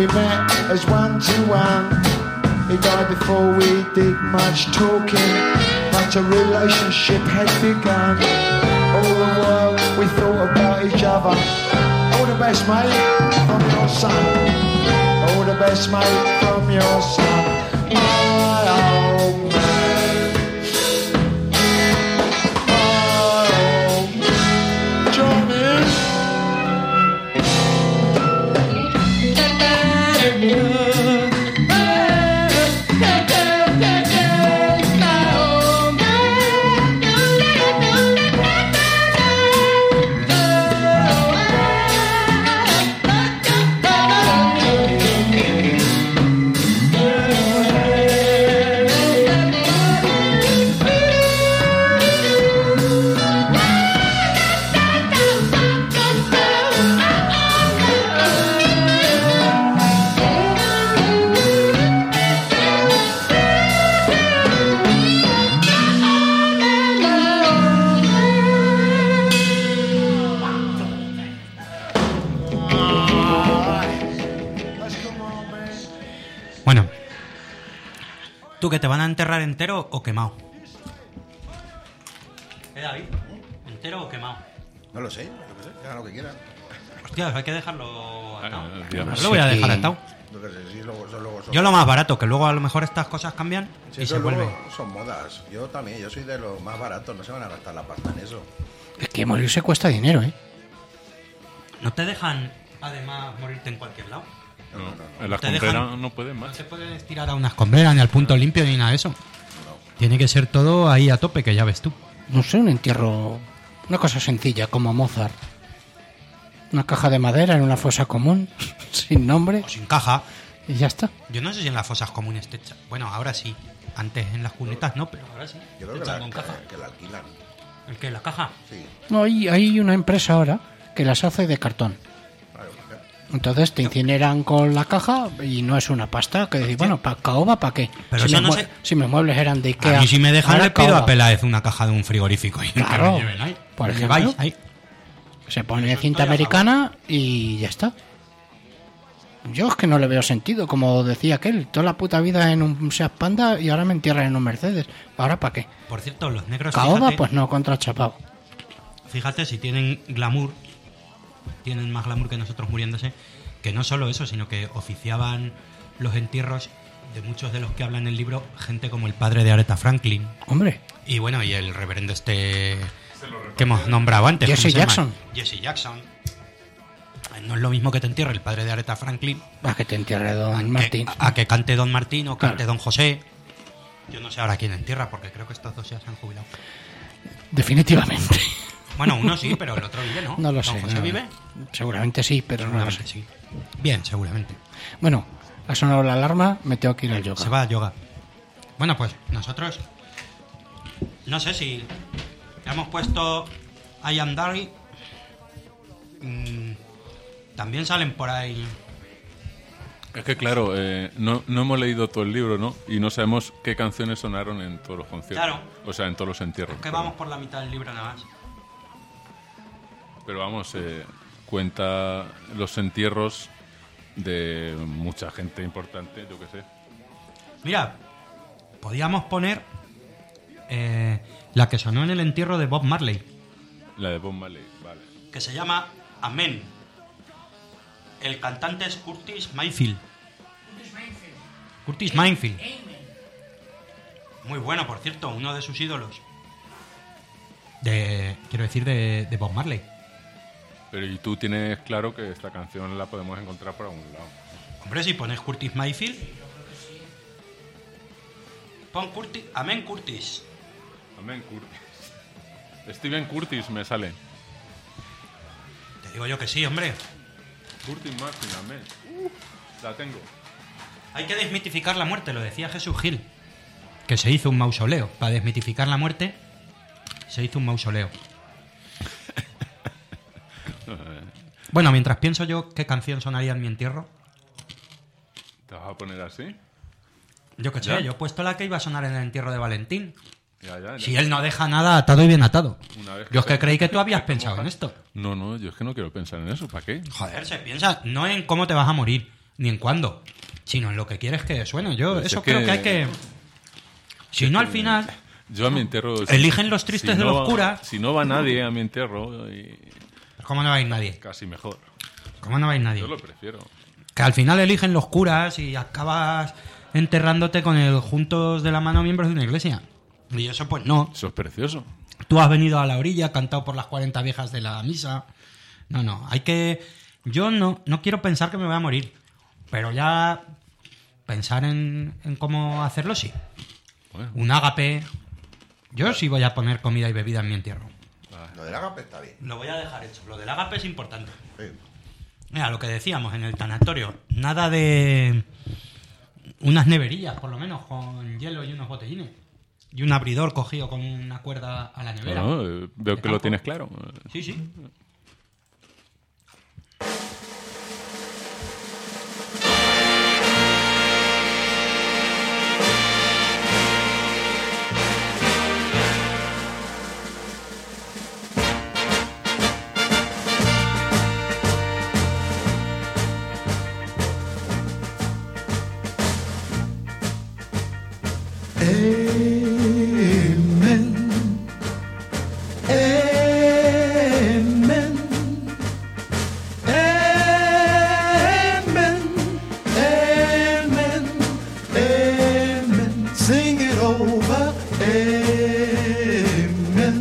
we met as one to one. He died before we did much talking, but a relationship had begun. All the while we thought about each other. All the best, mate, from your son. All the best, mate, from your son. My old man. My old Johnny. Bueno, ¿tú que te van a enterrar entero o quemado? ¿Eh, David? ¿Entero o quemado? No lo sé, yo qué sé, que hagan lo que quieran. Hostia, hay que dejarlo atado. Ah, digamos. No lo voy a dejar atado. Yo qué sé, sí, luego, son- luego son- Yo lo más barato, que luego a lo mejor estas cosas cambian Sí, y eso se luego vuelven. son modas. Yo también, yo soy de los más baratos, no se van a gastar la pasta en eso. Es que morirse cuesta dinero, ¿eh? ¿No te dejan, además, morirte en cualquier lado? No, no, no. En la Te escombrera dejan- no pueden No más. se puede tirar a una escombrera, ni al punto limpio, ni nada de eso. Tiene que ser todo ahí a tope, que ya ves tú. No sé, un entierro... Una cosa sencilla, como Mozart. Una caja de madera en una fosa común, sin nombre, O sin caja. y ya está. Yo no sé si en las fosas comunes te echan. Bueno, ahora sí. Antes en las cunetas no, pero ahora sí. Yo Te creo que echan la, con caja. que, que la alquilan. ¿El qué? ¿La caja? Sí, No, hay, hay una empresa ahora que las hace de cartón. claro. ¿Por qué? Entonces te incineran con la caja y no es una pasta. Que decís, bueno, ¿para caoba para qué? Pero si, eso mis no mue- sé- si mis muebles eran de Ikea. A mí si me dejan ahora le pido caoba. a Peláez una caja de un frigorífico y Claro, que me lleven ahí. por Que ejemplo. vais ahí. Se pone Eso cinta estoy a americana y ya está. Yo es que no le veo sentido, como decía aquel, toda la puta vida en un Seat Panda y ahora me entierran en un Mercedes. ¿Ahora para qué? Por cierto, los negros, Caoba, fíjate, pues no, contra chapao. fíjate si tienen glamour, tienen más glamour que nosotros muriéndose, que no solo eso, sino que oficiaban los entierros de muchos de los que hablan en el libro, gente como el padre de Aretha Franklin. Hombre, Y bueno, y el reverendo este que hemos nombrado antes. Jesse ¿cómo se llama? Jackson. Jesse Jackson. No es lo mismo que te entierre el padre de Aretha Franklin a que te entierre a Don que, Martín. a que cante Don Martín o cante Claro. Don José. Yo no sé ahora quién entierra, porque creo que estos dos ya se han jubilado. Definitivamente. Bueno, uno sí, pero el otro vive, ¿no? No lo ¿Don sé. José no. vive? Seguramente sí, pero no lo sé. Seguramente sí. Bien, seguramente. Bueno, ha sonado la alarma, me tengo que ir al yoga. Se va a yoga. Bueno, pues nosotros... No sé si... Hemos puesto I Am Dari. Mm, también salen por ahí... Es que claro, eh, no, no hemos leído todo el libro, ¿no? Y no sabemos qué canciones sonaron en todos los conciertos. Claro. O sea, en todos los entierros. Que vamos por la mitad del libro nada más. Pero vamos, eh, cuenta los entierros de mucha gente importante, yo qué sé. Mira, podíamos poner eh, la que sonó en el entierro de Bob Marley, La de Bob Marley, vale. que se llama Amén. El cantante es Curtis Mayfield. Curtis Mayfield. Muy bueno, por cierto, uno de sus ídolos. De, quiero decir, de, de Bob Marley. Pero y tú tienes claro que esta canción la podemos encontrar por algún lado. Hombre, si pones Curtis Mayfield, pon Curtis, Amén Curtis. Amén, Curtis. Steven Curtis me sale. Te digo yo que sí, hombre. Curtis Martin, amén. Uh, la tengo. Hay que desmitificar la muerte, lo decía Jesús Gil. Que se hizo un mausoleo. Para desmitificar la muerte, se hizo un mausoleo. Bueno, mientras pienso yo qué canción sonaría en mi entierro, ¿Te vas a poner así? yo qué sé, ¿Ya? yo he puesto la que iba a sonar en el entierro de Valentín. Ya, ya, ya. Si él no deja nada atado y bien atado. Una vez Yo es que se- creí que tú habías se pensado moja. en esto. No, no, yo es que no quiero pensar en eso. ¿Para qué? Joder, se piensa no en cómo te vas a morir. ni en cuándo, sino en lo que quieres que suene. Yo Pues eso es creo que- que hay que... Si no, al final... Yo a mi entierro... Eligen los tristes si de no los va- curas. Si no va nadie a mi entierro, y ¿Cómo no va a ir nadie? casi mejor. ¿Cómo no va a ir nadie? Yo lo prefiero. Que al final eligen los curas y acabas enterrándote con el juntos de la mano miembros de una iglesia. Y eso pues no. Eso es precioso. Tú has venido a la orilla, cantado por las cuarenta viejas de la misa. No, no, hay que... Yo no, no quiero pensar que me voy a morir, pero ya pensar en, en cómo hacerlo, sí. Bueno. Un ágape. Yo sí voy a poner comida y bebida en mi entierro. Lo del ágape está bien. Lo voy a dejar hecho. Lo del ágape es importante. Sí. Mira, lo que decíamos en el tanatorio. Nada de... Unas neverillas, por lo menos, con hielo y unos botellines. Y un abridor cogido con una cuerda a la nevera. No, eh, veo De que lo campo. tienes claro. Sí, sí. Amen. Amen. Amen. Amen. Amen. Sing it over. Amen.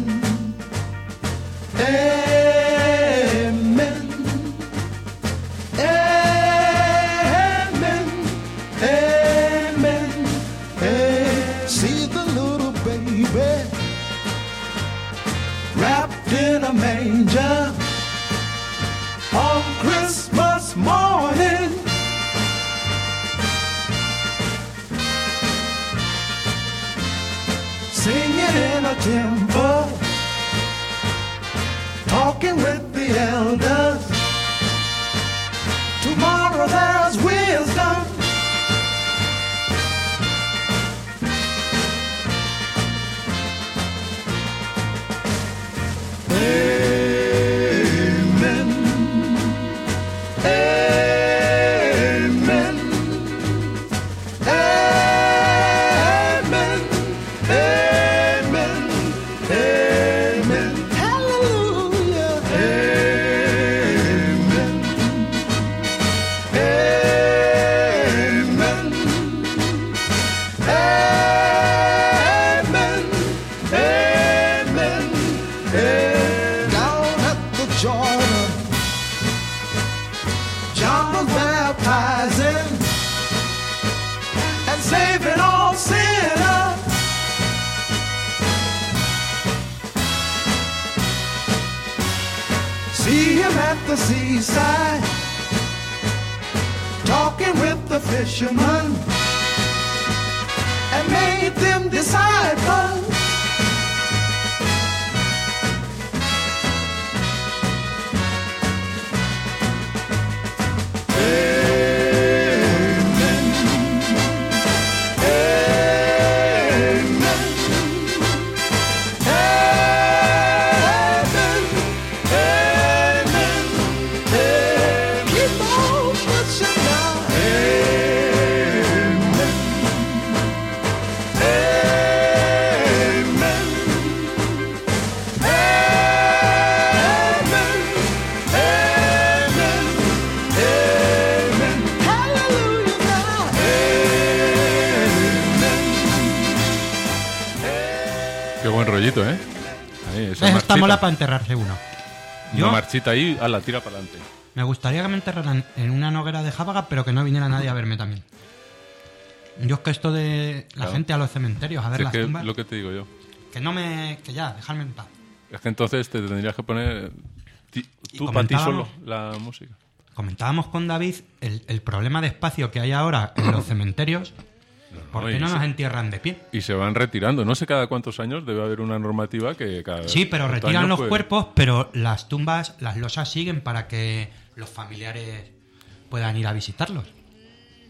Amen. Amen. Amen. Amen. See the little baby wrapped in a manger on Christmas morning. Singing in a temple, talking with the elders. Tomorrow there's wisdom. Amen. Amen. Amen. Amen. Amen. Hallelujah. Amen. Amen. Amen. Amen. Amen. Down at the Jordan, John was baptizing and saving all sinners. See him at the seaside, talking with the fishermen, and made them disciples. Qué buen rollito, ¿eh? Ahí, esa Esta marchita. mola para enterrarse uno. Una Yo marchita ahí, a la tira para adelante. me gustaría que me enterraran en una hoguera de Jábaga, pero que no viniera nadie a verme también. Yo es que esto de la Claro. gente a los cementerios a ver Si es las que tumbas, lo que te digo yo. que no me... que ya, dejadme en paz. Es que entonces te tendrías que poner ti- Y tú para ti solo comentábamos- la música. Comentábamos con David el, el problema de espacio que hay ahora en los cementerios. ¿Por No, qué y no se- nos entierran de pie? Y se van retirando. No sé cada cuántos años debe haber una normativa que cada Sí, pero cuántos retiran años, los pues, cuerpos, pero las tumbas, las losas siguen para que los familiares puedan ir a visitarlos.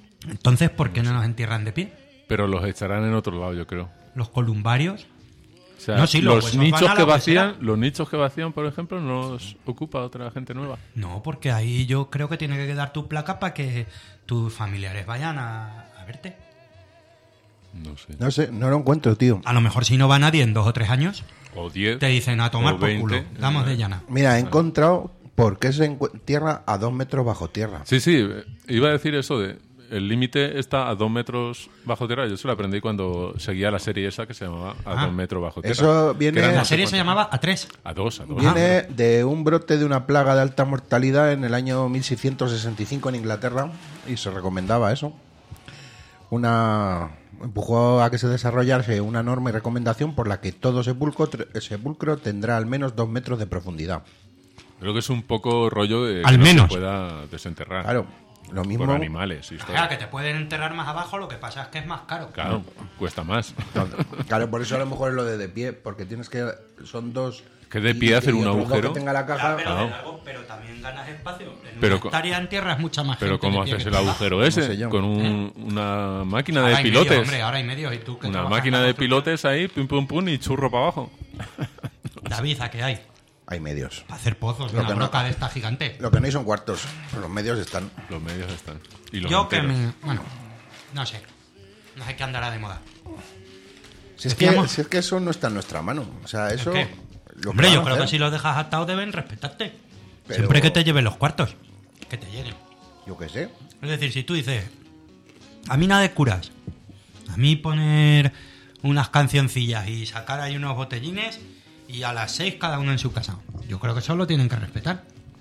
Entonces, ¿por qué no nos entierran de pie? Pero los echarán en otro lado, yo creo. Los columbarios, O sea, No, sí, los los huesos van nichos a la que vacían, huesera. los nichos que vacían, por ejemplo, no los ocupa otra gente nueva. No, porque ahí yo creo que tiene que quedar tu placa para que tus familiares vayan a, a verte. No sé. No sé, no lo encuentro, tío. A lo mejor si no va nadie en dos o tres años, O diez. te dicen a tomar o por veinte. culo. Damos de llana. Mira, he encontrado por qué se entierra a dos metros bajo tierra. Sí, sí, eh, iba a decir eso de... El límite está a dos metros bajo tierra. Yo se lo aprendí cuando seguía la serie esa que se llamaba A Ah. dos metros bajo tierra. Eso viene- Que eran no La sé serie se cuántos. llamaba A tres. A dos, a dos. Viene de un brote de una plaga de alta mortalidad en el año mil seiscientos sesenta y cinco en Inglaterra y se recomendaba eso. Una empujó a que se desarrollase una norma y recomendación por la que todo sepulcro, tr- sepulcro tendrá al menos dos metros de profundidad. Creo que es un poco rollo de que Al no menos. se pueda desenterrar. Claro, lo mismo. Por animales y O todo. sea, que te pueden enterrar más abajo, lo que pasa es que es más caro. Claro, cuesta más. Claro, por eso a lo mejor es lo de de pie, porque tienes que son dos. Que de y- pie y- hacer y un otros dos agujero. Que tenga la Ya, caja. pero, Claro. de largo, pero también ganas espacio. En Pero una co- hectárea en tierra es mucha más Pero gente ¿cómo de pie haces que el trabaja. agujero No ese? sé yo. Con un- una máquina Ahora de y medio, pilotes. hombre, ahora y medio. ¿Y tú que Una trabajas máquina en la de construcción? pilotes ahí, pum pum pum, y churro para abajo. David, ¿a qué hay? Hay medios. Para hacer pozos de Lo una que no- roca de esta gigante. Lo que no hay son cuartos. Los medios están. Los medios están. Y los Yo que enteros. me... Bueno, no sé. No sé qué andará de moda. Si es, que, Decíamos- si es que eso no está en nuestra mano. O sea, eso. ¿El qué? lo Hombre, van yo a creo que hacer. si los dejas atados deben respetarte. Pero- Siempre que te lleven los cuartos. Que te lleguen. Yo qué sé. Es decir, si tú dices, a mí nada de curas, a mí poner unas cancioncillas y sacar ahí unos botellines y a las seis cada uno en su casa. Yo creo que eso lo tienen que respetar.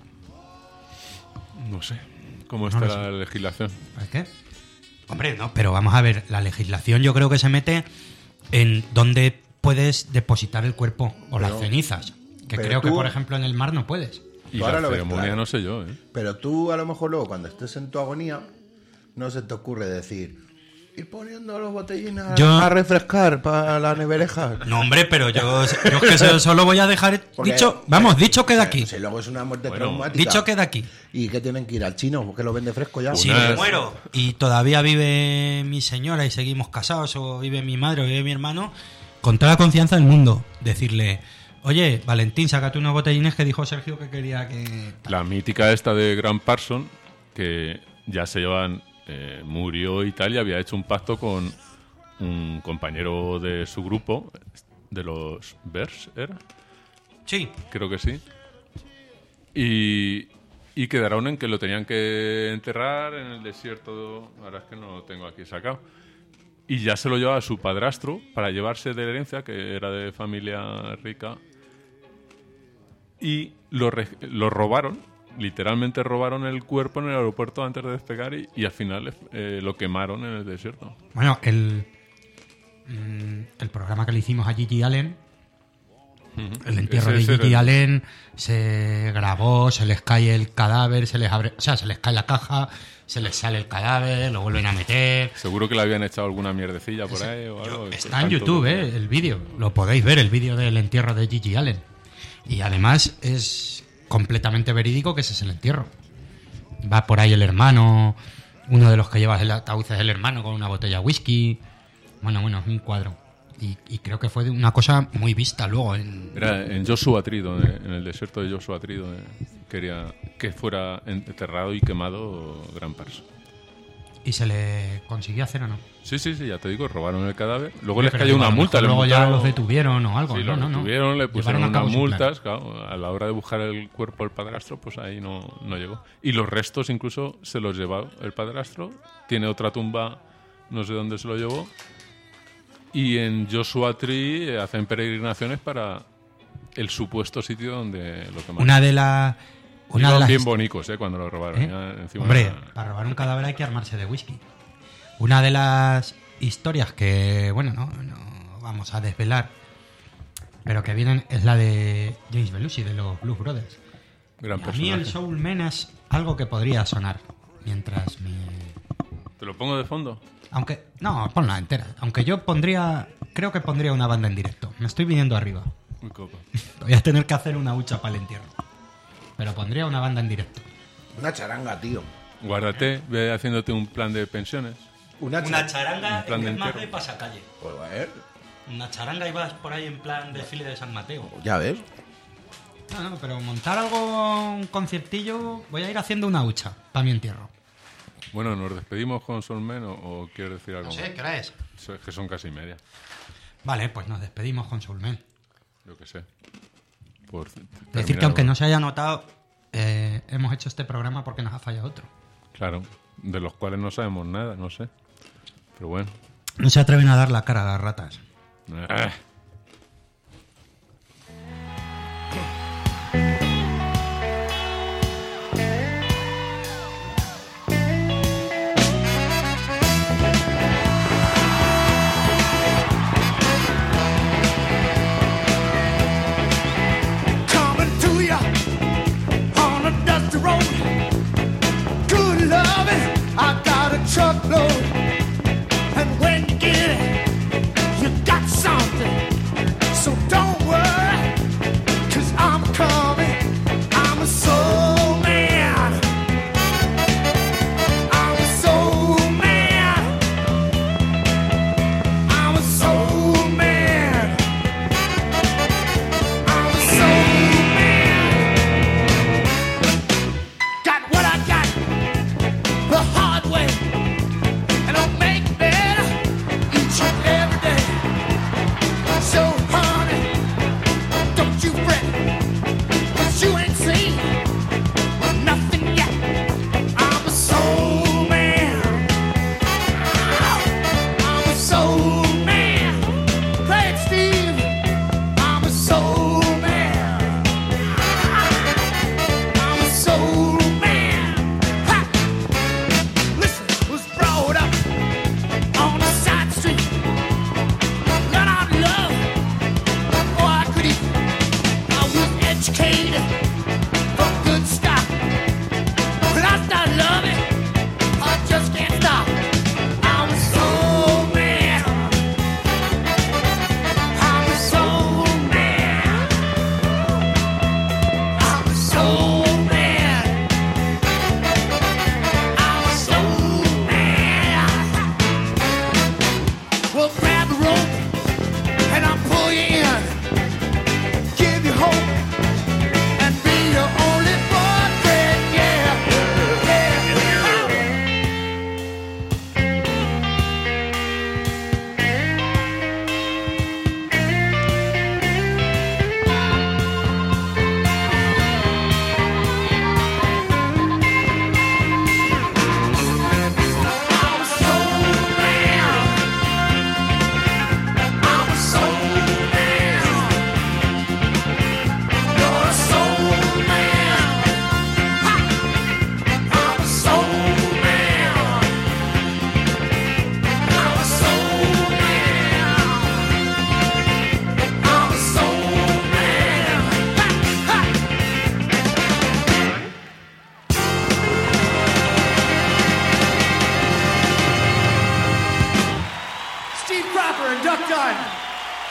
No sé. ¿Cómo No está lo la legislación? ¿Es qué? Hombre, no, pero vamos a ver, la legislación yo creo que se mete en dónde puedes depositar el cuerpo o las Pero- cenizas. Que pero creo que, tú- por ejemplo, en el mar no puedes. Y Ahora la lo ves ceremonia claro. no sé yo, ¿eh? Pero tú, a lo mejor, luego, cuando estés en tu agonía, no se te ocurre decir. Ir poniendo los botellines a, Yo- a refrescar para la nevereja. No, hombre, pero yo, yo es que eso solo voy a dejar Porque- dicho, vamos, dicho queda aquí. Si luego es una muerte Bueno, traumática. Dicho queda aquí. ¿Y qué tienen que ir al chino? Que lo vende fresco ya. Si Una- me muero y todavía vive mi señora y seguimos casados, o vive mi madre o vive mi hermano, con toda la confianza del mundo, decirle, oye, Valentín, sácate unos botellines que dijo Sergio que quería que... La mítica esta de Grant Parson, que ya se llevan, eh, murió y tal, y había hecho un pacto con un compañero de su grupo, de los Bears, ¿era? Sí, Creo que sí. Y, y quedaron en que lo tenían que enterrar en el desierto. Ahora es que no lo tengo aquí sacado. Y ya se lo llevaba a su padrastro para llevarse de herencia, que era de familia rica. Y lo, re- lo robaron, literalmente robaron el cuerpo en el aeropuerto antes de despegar y, y al final eh, lo quemaron en el desierto. bueno, el, mm, el programa que le hicimos a Gigi Allen, el entierro Ese- de ese era Gigi el- Allen, se grabó, se les cae el cadáver, se les abre, o sea, se les cae la caja, se les sale el cadáver, lo vuelven a meter. Seguro que le habían echado alguna mierdecilla por ahí o algo. Está en Tanto YouTube, que- eh, el vídeo. Lo podéis ver, el vídeo del entierro de Gigi Allen. Y además es completamente verídico que ese es el entierro. Va por ahí el hermano, uno de los que lleva el ataúd es el hermano con una botella de whisky. Bueno, bueno, es un cuadro. Y, y creo que fue una cosa muy vista luego en... Era en Joshua Tree, donde, en el desierto de Joshua Tree, donde quería que fuera enterrado y quemado Grant Parson. ¿Y se le consiguió hacer o no? Sí, sí, sí, ya te digo, robaron el cadáver. Luego Pero les cayó digo, una a lo multa. mejor les luego ya multaron- los detuvieron o algo. Sí, no, los no, no. detuvieron, le pusieron Llevaron a unas cabo su plan. multas. Claro, a la hora de buscar el cuerpo del padrastro, pues ahí no, no llegó. Y los restos incluso se los llevó el padrastro. Tiene otra tumba, no sé dónde se lo llevó. Y en Joshua Tree eh, hacen peregrinaciones para el supuesto sitio donde lo quemaron. Una de las... Una Iban de las bien bonicos, ¿eh? Cuando lo robaron. ¿Eh? Ya encima Hombre, era- para robar un cadáver hay que armarse de whisky. Una de las historias que, bueno, no, no vamos a desvelar, pero que vienen es la de James Belushi, de los Blues Brothers. Gran Y a mí el personaje. Soul Man es algo que podría sonar mientras me... ¿Te lo pongo de fondo? Aunque, no, ponla entera. Aunque yo pondría, creo que pondría una banda en directo. Me estoy viniendo arriba. Muy copa. Voy a tener que hacer una hucha para el entierro. Pero pondría una banda en directo. Una charanga, tío. Guárdate, ve haciéndote un plan de pensiones. Una, Una cha- charanga Un plan de en más entierro. de pasacalle. Pues, a ver, Una charanga y vas por ahí en plan desfile de San Mateo. Ya ves. No, no, pero montar algo, un conciertillo, voy a ir haciendo una hucha para mi entierro. Bueno, ¿nos despedimos con Solmen o, o quieres decir algo No sé, más? ¿qué hora es? Es que son casi media. Vale, pues nos despedimos con Soulmen. Yo qué sé. Por Decir que aunque no se haya notado, eh, hemos hecho este programa porque nos ha fallado otro. Claro, de los cuales no sabemos nada, no sé. Pero bueno. No se atreven a dar la cara a las ratas. Eh.